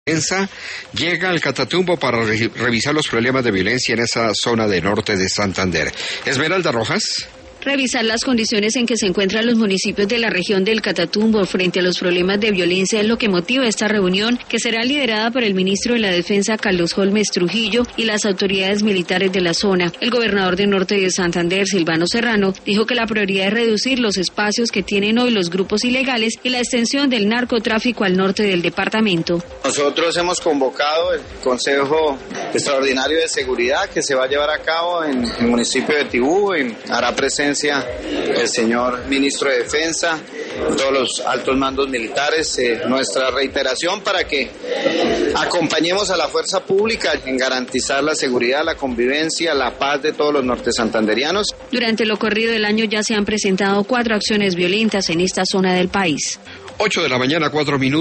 ENSA llega al Catatumbo para revisar los problemas de violencia en esa zona de norte de Santander. Esmeralda Rojas. Revisar las condiciones en que se encuentran los municipios de la región del Catatumbo frente a los problemas de violencia es lo que motiva esta reunión, que será liderada por el ministro de la Defensa, Carlos Holmes Trujillo, y las autoridades militares de la zona. El gobernador del norte de Santander, Silvano Serrano, dijo que la prioridad es reducir los espacios que tienen hoy los grupos ilegales y la extensión del narcotráfico al norte del departamento. Nosotros hemos convocado el Consejo Extraordinario de Seguridad que se va a llevar a cabo en el municipio de Tibú, hará presencia el señor ministro de Defensa, todos los altos mandos militares, nuestra reiteración para que acompañemos a la fuerza pública en garantizar la seguridad, la convivencia, la paz de todos los nortesantanderianos. Durante lo corrido del año ya se han presentado 4 acciones violentas en esta zona del país. 8 de la mañana, 4 minutos.